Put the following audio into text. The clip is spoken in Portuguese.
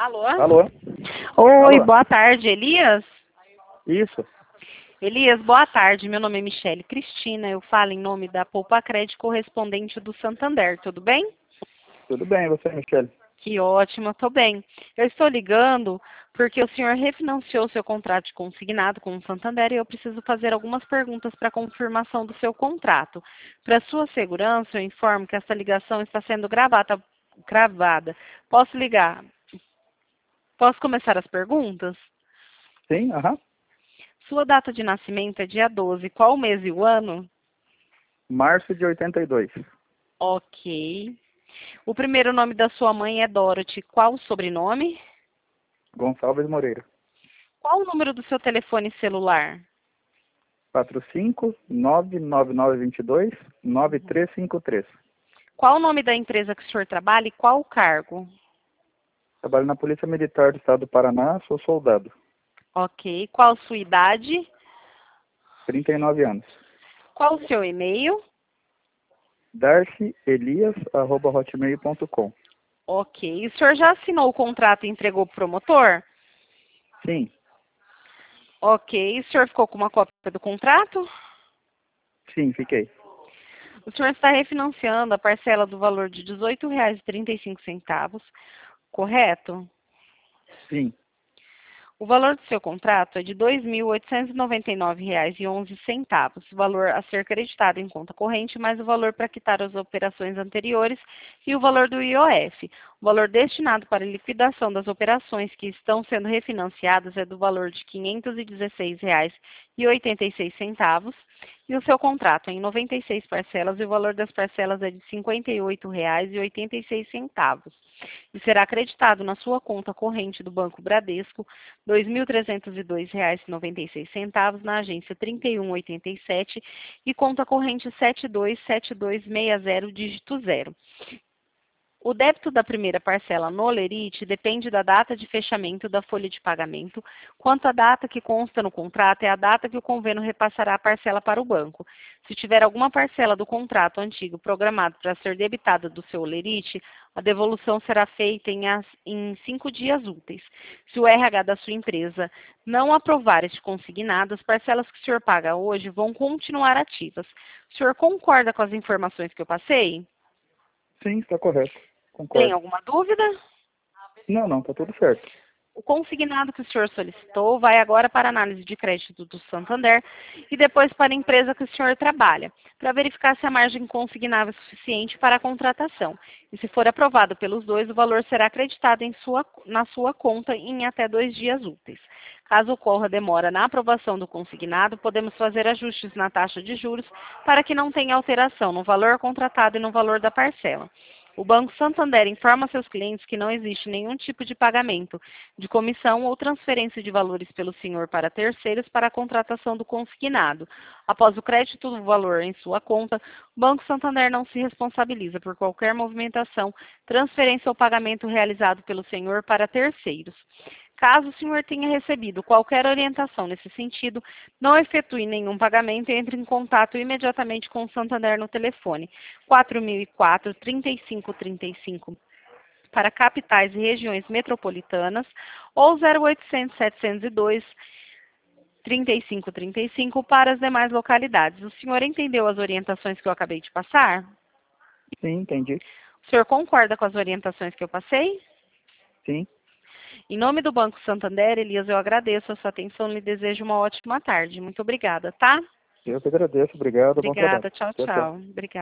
Alô? Alô? Oi, Alô? boa tarde, Elias? Isso. Elias, boa tarde. Meu nome é Michele Cristina. Eu falo em nome da Poupa Crédito correspondente do Santander. Tudo bem? Tudo bem, e você, Michele? Que ótimo, eu estou bem. Eu estou ligando porque o senhor refinanciou seu contrato de consignado com o Santander e eu preciso fazer algumas perguntas para confirmação do seu contrato. Para sua segurança, eu informo que essa ligação está sendo gravada. Posso ligar? Posso começar as perguntas? Sim, aham. Sua data de nascimento é dia 12. Qual o mês e o ano? Março de 82. Ok. O primeiro nome da sua mãe é Dorothy. Qual o sobrenome? Gonçalves Moreira. Qual o número do seu telefone celular? 45-99922-9353. Qual o nome da empresa que o senhor trabalha e qual o cargo? Trabalho na Polícia Militar do Estado do Paraná, sou soldado. Ok. Qual sua idade? 39 anos. Qual o seu e-mail? darcyelias@hotmail.com. Ok. O senhor já assinou o contrato e entregou para o promotor? Sim, Ok. O senhor ficou com uma cópia do contrato? sim, fiquei. O senhor está refinanciando a parcela do valor de R$ 18,35, correto? Sim, O valor do seu contrato é de R$ 2.899,11, o valor a ser creditado em conta corrente, mais o valor para quitar as operações anteriores e o valor do IOF. O valor destinado para liquidação das operações que estão sendo refinanciadas é do valor de R$ 516,86 e o seu contrato é em 96 parcelas e o valor das parcelas é de R$ 58,86 e será acreditado na sua conta corrente do Banco Bradesco R$ 2.302,96 na agência 3187 e conta corrente 727260 dígito 0. O débito da primeira parcela no Lerite depende da data de fechamento da folha de pagamento, quanto a data que consta no contrato é a data que o convênio repassará a parcela para o banco. Se tiver alguma parcela do contrato antigo programado para ser debitada do seu Lerite, a devolução será feita em 5 dias úteis. Se o RH da sua empresa não aprovar este consignado, as parcelas que o senhor paga hoje vão continuar ativas. O senhor concorda com as informações que eu passei? sim, está correto. Tem Concordo. alguma dúvida? Não, está tudo certo. O consignado que o senhor solicitou vai agora para a análise de crédito do Santander e depois para a empresa que o senhor trabalha, para verificar se a margem consignável é suficiente para a contratação. E se for aprovado pelos dois, o valor será acreditado na sua conta em até 2 dias úteis. Caso ocorra demora na aprovação do consignado, podemos fazer ajustes na taxa de juros para que não tenha alteração no valor contratado e no valor da parcela. O Banco Santander informa seus clientes que não existe nenhum tipo de pagamento de comissão ou transferência de valores pelo senhor para terceiros para a contratação do consignado. Após o crédito do valor em sua conta, o Banco Santander não se responsabiliza por qualquer movimentação, transferência ou pagamento realizado pelo senhor para terceiros. Caso o senhor tenha recebido qualquer orientação nesse sentido, não efetue nenhum pagamento e entre em contato imediatamente com o Santander no telefone 4004-3535 para capitais e regiões metropolitanas ou 0800 702 3535 para as demais localidades. O senhor entendeu as orientações que eu acabei de passar? Sim, entendi. O senhor concorda com as orientações que eu passei? Sim. Em nome do Banco Santander, Elias, eu agradeço a sua atenção e lhe desejo uma ótima tarde. Muito obrigada, tá? Eu que agradeço. Obrigado. Bom trabalho. Obrigada. Tchau, Tchau, tchau. tchau. Obrigada.